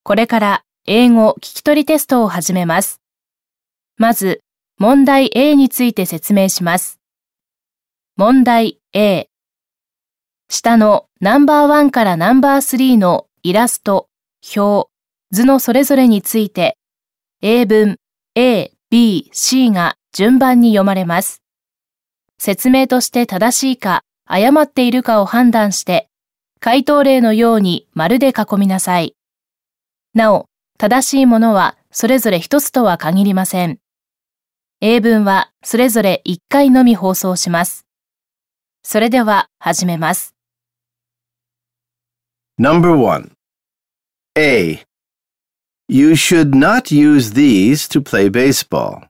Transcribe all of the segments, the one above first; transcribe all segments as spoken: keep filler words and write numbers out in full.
これから英語聞き取りテストを始めます。まず、問題 A について説明します。問題 A。下のナンバーワンからナンバースリーのイラスト、表、図のそれぞれについて、英文 A、B、C が順番に読まれます。説明として正しいか、誤っているかを判断して、回答例のように丸で囲みなさい。なお、正しいものはそれぞれ一つとは限りません。英文はそれぞれ一回のみ放送します。それでは始めます。 Number one. A. You should not use these to play baseball.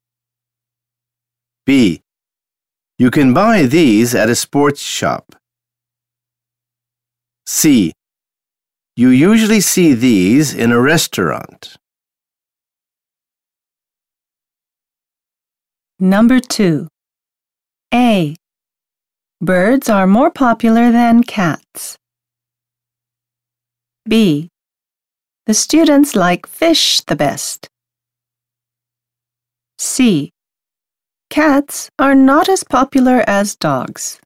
B. You can buy these at a sports shop. C. You usually see these in a restaurant. Number two. A. Birds are more popular than cats. B. The students like fish the best. C. Cats are not as popular as dogs.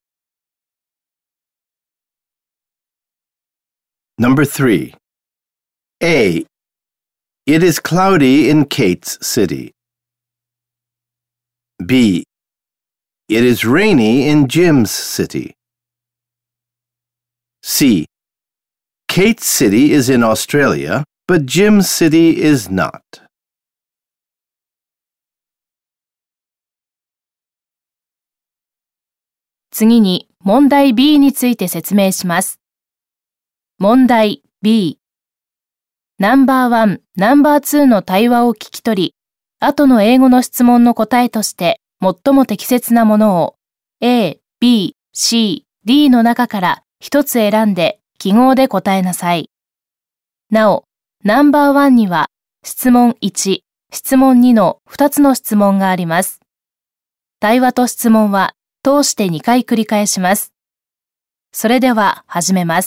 Number three. A. It is cloudy in Kate's city. B. It is rainy in Jim's city. C. Kate's city is in Australia, but Jim's city is not. 次に問題 B について説明します。問題 B。ナンバーワン、ナンバーツーの対話を聞き取り、後の英語の質問の答えとして最も適切なものを A、B、C、D の中から一つ選んで記号で答えなさい。なお、ナンバーワンには質問いち、質問にのふたつの質問があります。対話と質問は通してにかい繰り返します。それでは始めます。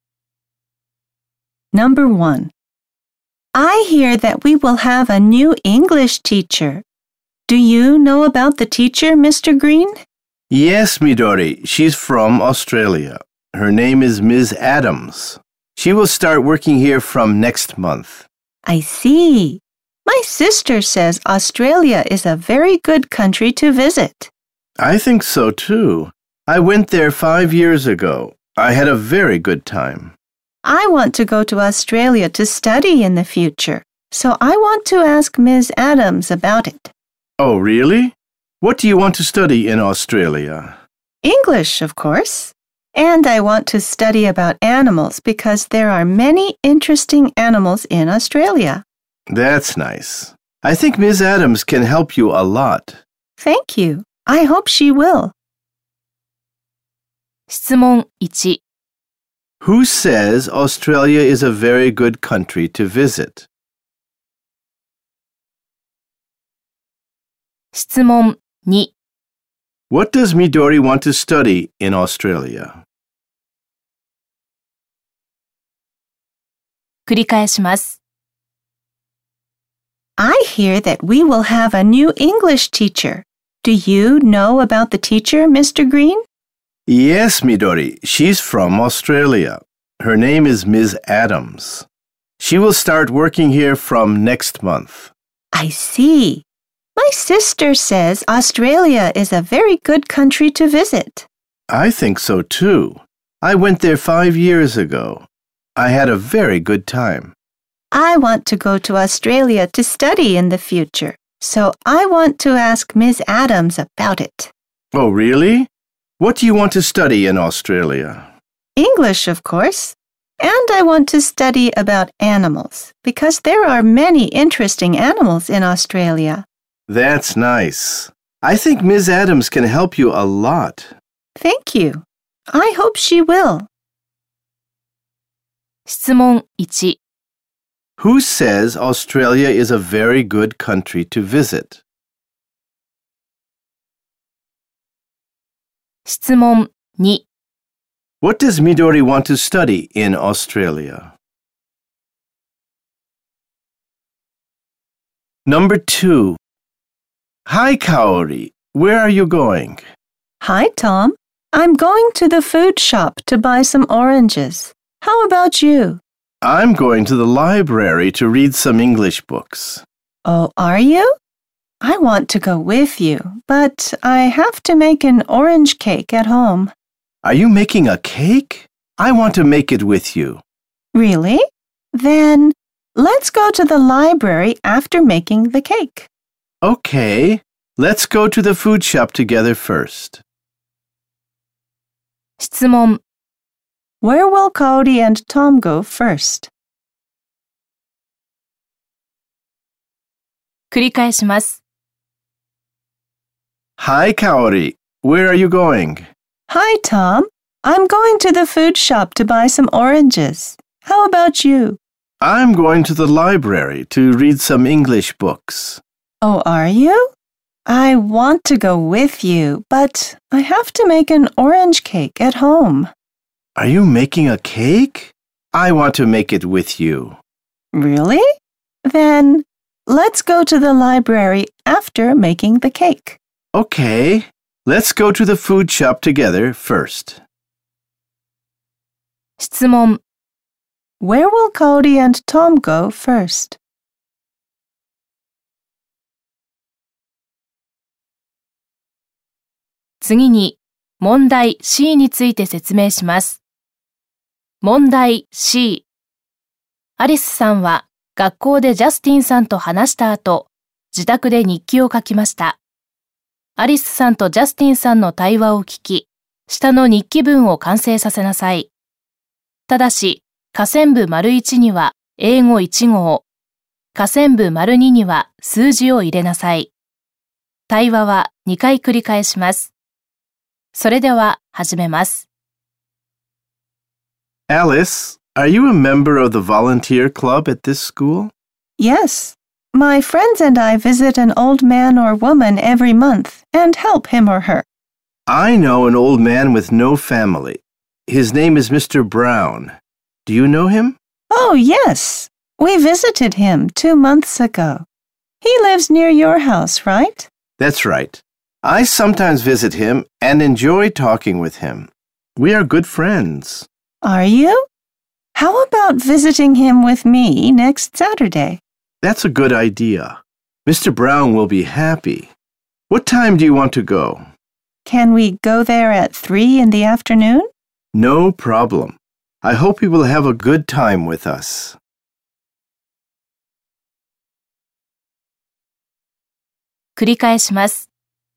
Number one. I hear that we will have a new English teacher. Do you know about the teacher, Mister Green? Yes, Midori. She's from Australia. Her name is Miz Adams. She will start working here from next month. I see. My sister says Australia is a very good country to visit. I think so too. I went there five years ago. I had a very good time. I want to go to Australia to study in the future, so I want to ask Miz Adams about it. Oh, really? What do you want to study in Australia? English, of course. And I want to study about animals because there are many interesting animals in Australia. That's nice. I think Miz Adams can help you a lot. Thank you. I hope she will. 質問いち。 Who says Australia is a very good country to visit? 質問に。 What does Midori want to study in Australia? 繰り返します。 I hear that we will have a new English teacher. Do you know about the teacher, Mister Green? Yes, Midori. She's from Australia. Her name is Miz Adams. She will start working here from next month. I see. My sister says Australia is a very good country to visit. I think so too. I went there five years ago. I had a very good time. I want to go to Australia to study in the future, so I want to ask Miz Adams about it. Oh, really? What do you want to study in Australia? English, of course. And I want to study about animals, because there are many interesting animals in Australia. That's nice. I think Miz Adams can help you a lot. Thank you. I hope she will. 質問いち。 Who says Australia is a very good country to visit? 質問に。 What does Midori want to study in Australia? Number two. Hi, Kaori. Where are you going? Hi, Tom. I'm going to the food shop to buy some oranges. How about you? I'm going to the library to read some English books. Oh, are you? I want to go with you, but I have to make an orange cake at home. Are you making a cake? I want to make it with you. Really? Then let's go to the library after making the cake. Okay, let's go to the food shop together first. 質問 Where will Cody and Tom go first? 繰り返します。 Hi, Kaori. Where are you going? Hi, Tom. I'm going to the food shop to buy some oranges. How about you? I'm going to the library to read some English books. Oh, are you? I want to go with you, but I have to make an orange cake at home. Are you making a cake? I want to make it with you. Really? Then let's go to the library after making the cake. Okay, let's go to the food shop together first. 質問 Where will Cody and Tom go first? 次に問題 C について説明します。問題 C。アリスさんは学校でジャスティンさんと話した後、自宅で日記を書きました。アリスさんとジャスティンさんの対話を聞き、下の日記文を完成させなさい。ただし、下線部 ① には英語いち号、下線部 ② には数字を入れなさい。対話はにかい繰り返します。それでは始めます。 Alice, are you a member of the volunteer club at this school? Yes. My friends and I visit an old man or woman every month and help him or her. I know an old man with no family. His name is Mister Brown. Do you know him? Oh, yes. We visited him two months ago. He lives near your house, right? That's right. I sometimes visit him and enjoy talking with him. We are good friends. Are you? How about visiting him with me next Saturday? That's a good idea. Mister Brown will be happy. What time do you want to go? Can we go there at three in the afternoon? No problem. I hope he will have a good time with us. 繰り返します。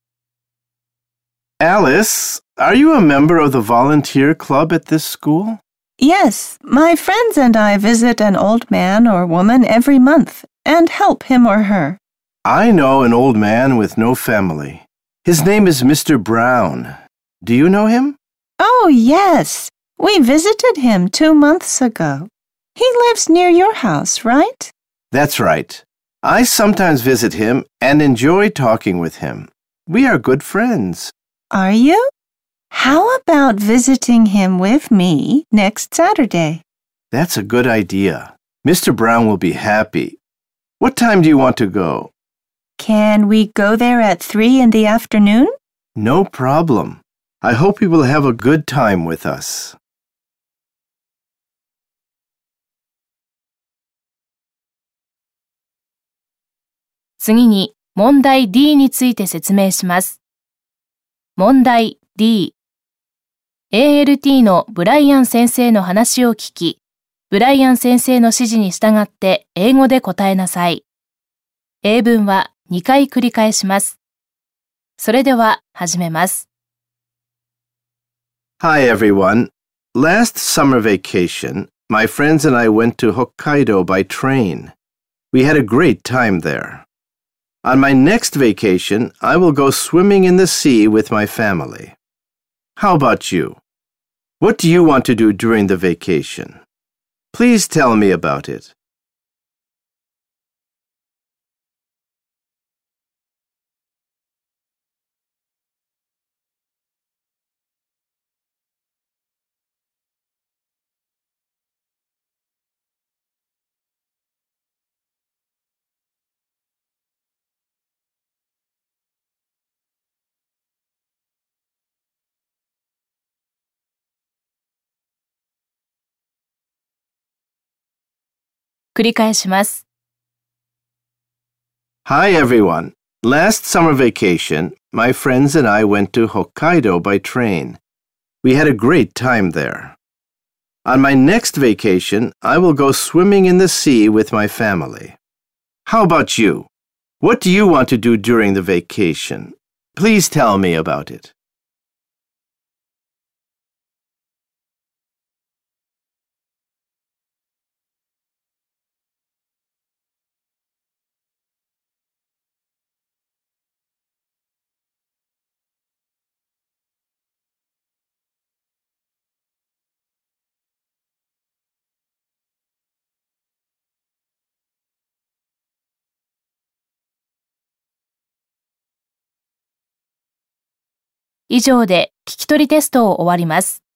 Alice, are you a member of the volunteer club at this school? Yes, my friends and I visit an old man or woman every month and help him or her. I know an old man with no family. His name is Mister Brown. Do you know him? Oh, yes. We visited him two months ago. He lives near your house, right? That's right. I sometimes visit him and enjoy talking with him. We are good friends. Are you? How about visiting him with me next Saturday? That's a good idea. Mister Brown will be happy. What time do you want to go? Can we go there at three in the afternoon? No problem. I hope he will have a good time with us. 次に問題 D について説明します。問題 D。エーエルティー のブライアン先生の話を聞き、ブライアン先生の指示に従って英語で答えなさい。英文はにかい繰り返します。それでは始めます。 Hi everyone. Last summer vacation, my friends and I went to Hokkaido by train. We had a great time there. On my next vacation, I will go swimming in the sea with my family. How about you? What do you want to do during the vacation? Please tell me about it. 繰り返します。 Hi everyone. Last summer vacation, my friends and I went to Hokkaido by train. We had a great time there. On my next vacation, I will go swimming in the sea with my family. How about you? What do you want to do during the vacation? Please tell me about it. 以上で聞き取りテストを終わります。